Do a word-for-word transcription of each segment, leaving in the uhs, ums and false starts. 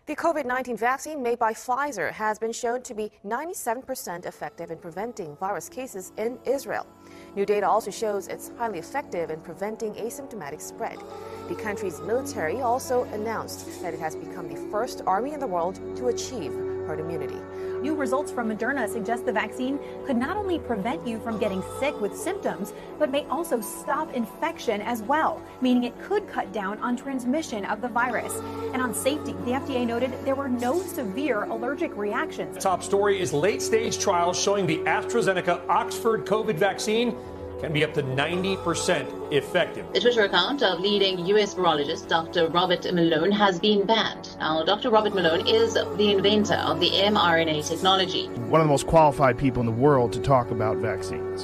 The COVID nineteen vaccine made by Pfizer has been shown to be ninety-seven percent effective in preventing virus cases in Israel. New data also shows it's highly effective in preventing asymptomatic spread. The country's military also announced that it has become the first army in the world to achieve herd immunity. New results from Moderna suggest the vaccine could not only prevent you from getting sick with symptoms, but may also stop infection as well, meaning it could cut down on transmission of the virus. And on safety, the F D A noted there were no severe allergic reactions. Top story is late-stage trials showing the AstraZeneca Oxford COVID vaccine can be up to ninety percent effective. The Twitter account of leading U S virologist Doctor Robert Malone has been banned. Now, Doctor Robert Malone is the inventor of the mRNA technology. One of the most qualified people in the world to talk about vaccines.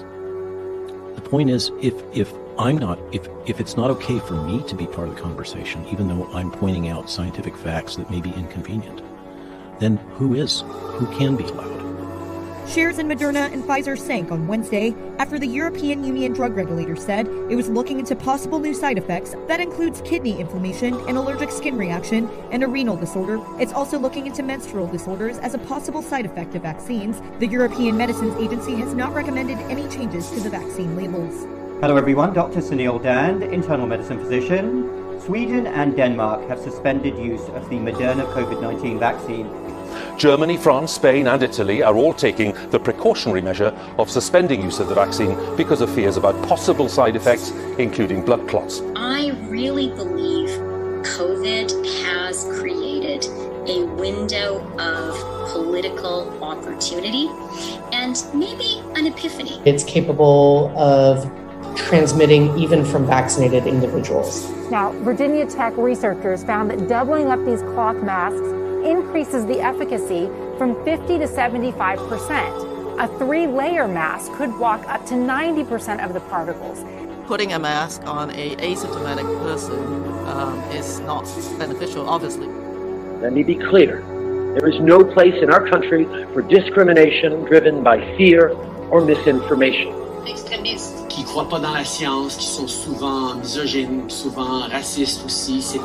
The point is, if if I'm not, if if it's not okay for me to be part of the conversation, even though I'm pointing out scientific facts that may be inconvenient, then who is? Who can be allowed? Shares in Moderna and Pfizer sank on Wednesday after the European Union drug regulator said it was looking into possible new side effects. That includes kidney inflammation, an allergic skin reaction, and a renal disorder. It's also looking into menstrual disorders as a possible side effect of vaccines. The European Medicines Agency has not recommended any changes to the vaccine labels. Hello everyone, Doctor Sunil Dand, internal medicine physician. Sweden and Denmark have suspended use of the Moderna COVID nineteen vaccine. Germany, France, Spain and Italy are all taking the precautionary measure of suspending use of the vaccine because of fears about possible side effects, including blood clots. I really believe COVID has created a window of political opportunity and maybe an epiphany. It's capable of transmitting even from vaccinated individuals. Now, Virginia Tech researchers found that doubling up these cloth masks increases the efficacy from fifty to seventy-five percent. A three-layer mask could block up to ninety percent of the particles. Putting a mask on an asymptomatic person um, is not beneficial, obviously. Let me be clear. There is no place in our country for discrimination driven by fear or misinformation. Extrémistes qui croient pas dans la science, qui sont souvent misogynes, souvent racistes aussi, c'est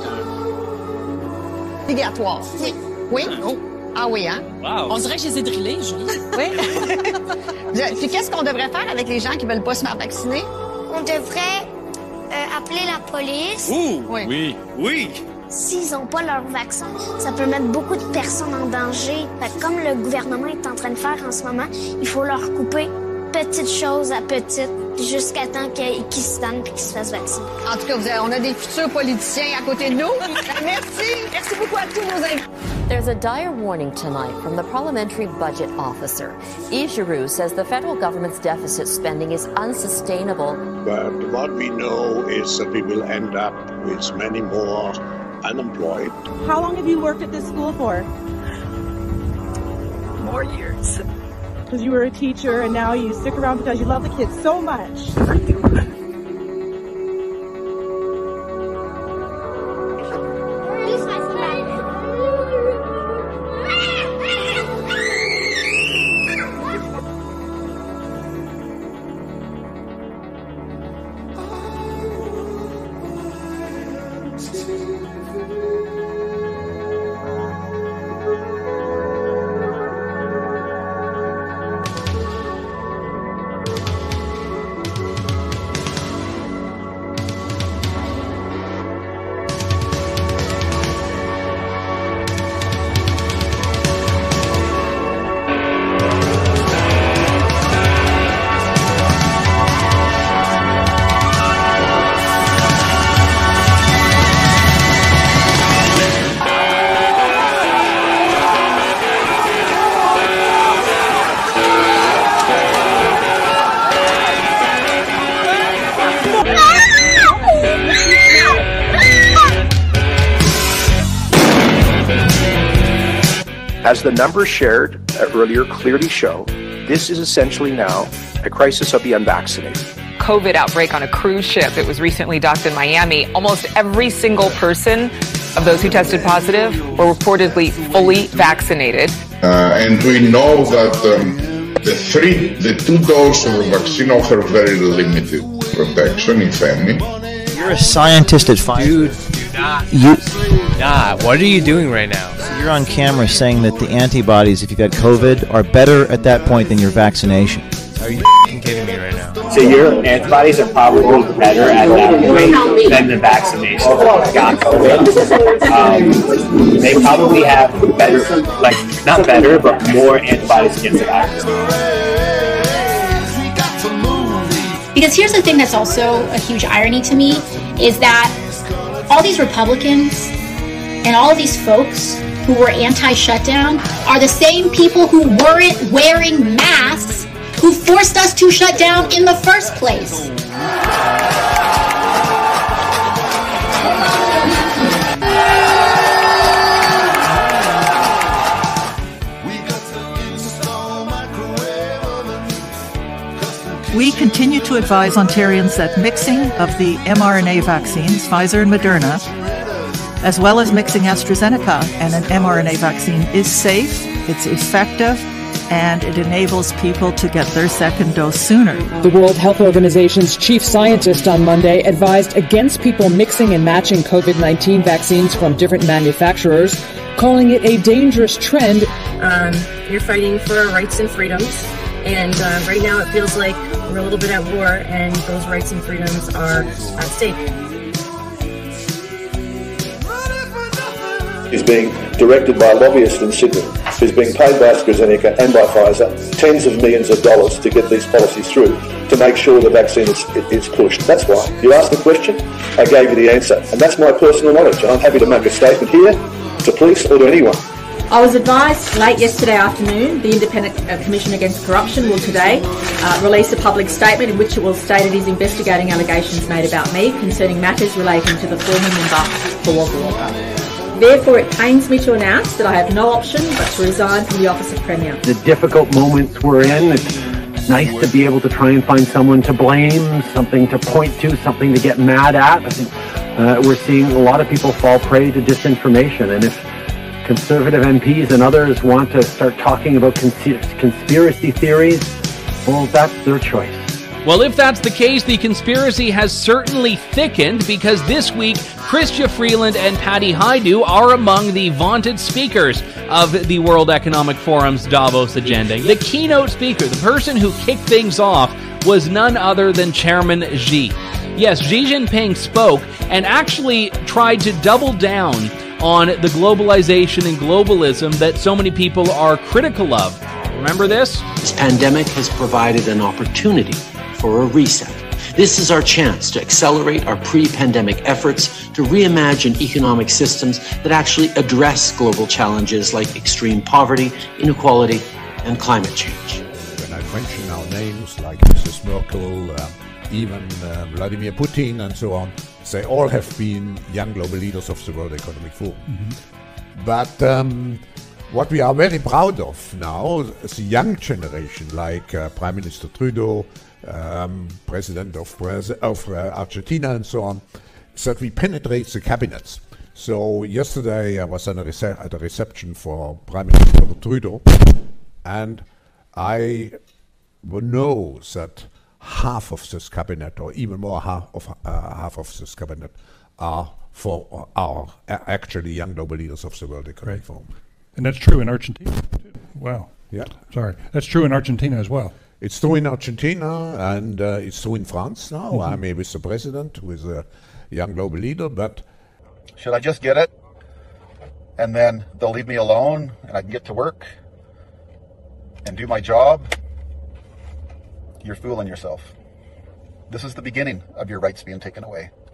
un... Obligatoire. Oui. Oui? Oh. Ah oui, hein? Wow. On dirait que je les ai drillés, Julie. Oui. Puis qu'est-ce qu'on devrait faire avec les gens qui veulent pas se faire vacciner? On devrait euh, appeler la police. Ouh, oui. Oui, oui. S'ils n'ont pas leur vaccin, ça peut mettre beaucoup de personnes en danger. Fait que comme le gouvernement est en train de faire en ce moment, il faut leur couper petite chose à petite jusqu'à temps qu'ils se donnent et qu'ils se fassent vacciner. En tout cas, vous avez, on a des futurs politiciens à côté de nous. Merci. Merci beaucoup à tous nos invités. There's a dire warning tonight from the parliamentary budget officer. Yves Giroux says the federal government's deficit spending is unsustainable. But what we know is that we will end up with many more unemployed. How long have you worked at this school for? More years. Because you were a teacher and now you stick around because you love the kids so much. As the numbers shared earlier clearly show, this is essentially now a crisis of the unvaccinated. COVID outbreak on a cruise ship. It was recently docked in Miami. Almost every single person of those who tested positive were reportedly fully vaccinated. Uh, and we know that um, the three, the two doses of the vaccine offer very limited protection, if any. You're a scientist at Pfizer. Dude, do not. You. Nah, what are you doing right now? So you're on camera saying that the antibodies, if you've had COVID, are better at that point than your vaccination. Are you kidding me right now? So your antibodies are probably better at that point than the vaccination got COVID. Um, they probably have better, like, not better, but more antibodies against the virus. Because here's the thing that's also a huge irony to me, is that all these Republicans and all of these folks who were anti-shutdown are the same people who weren't wearing masks who forced us to shut down in the first place. We continue to advise Ontarians that mixing of the mRNA vaccines, Pfizer and Moderna, as well as mixing AstraZeneca and an mRNA vaccine is safe, it's effective, and it enables people to get their second dose sooner. The World Health Organization's chief scientist on Monday advised against people mixing and matching COVID nineteen vaccines from different manufacturers, calling it a dangerous trend. Um, you're fighting for our rights and freedoms, and uh, right now it feels like we're a little bit at war, and those rights and freedoms are at stake. Is being directed by a lobbyist in Sydney, who's being paid by AstraZeneca and by Pfizer tens of millions of dollars to get these policies through, to make sure the vaccine is, is pushed. That's why. You asked the question, I gave you the answer. And that's my personal knowledge. And I'm happy to make a statement here to police or to anyone. I was advised late yesterday afternoon the Independent Commission Against Corruption will today uh, release a public statement in which it will state it is investigating allegations made about me concerning matters relating to the former member for Wagga Wagga. Therefore, it pains me to announce that I have no option but to resign from the office of Premier. The difficult moments we're in, it's nice to be able to try and find someone to blame, something to point to, something to get mad at. I think uh, we're seeing a lot of people fall prey to disinformation, and if Conservative M Ps and others want to start talking about cons- conspiracy theories, well, that's their choice. Well, if that's the case, the conspiracy has certainly thickened, because this week, Chrystia Freeland and Patty Hajdu are among the vaunted speakers of the World Economic Forum's Davos agenda. The keynote speaker, the person who kicked things off, was none other than Chairman Xi. Yes, Xi Jinping spoke and actually tried to double down on the globalization and globalism that so many people are critical of. Remember this? This pandemic has provided an opportunity for a reset. This is our chance to accelerate our pre-pandemic efforts to reimagine economic systems that actually address global challenges like extreme poverty, inequality, and climate change. When I mention our names like Missus Merkel, uh, even uh, Vladimir Putin and so on, they all have been young global leaders of the World Economic Forum. Mm-hmm. But um, what we are very proud of now is the young generation, like uh, Prime Minister Trudeau, um, President of, Braz- of uh, Argentina and so on, is that we penetrate the cabinets. So yesterday I was at a, rece- at a reception for Prime Minister Trudeau, and I know that half of this cabinet, or even more half of uh, half of this cabinet, are for are actually young global leaders of the World Economic Forum. And that's true in Argentina too. Wow. Yeah. Sorry. That's true in Argentina as well. It's true in Argentina, and uh, it's true in France now. Mm-hmm. I'm with the president, who is a young global leader, but... Should I just get it, and then they'll leave me alone, and I can get to work and do my job? You're fooling yourself. This is the beginning of your rights being taken away.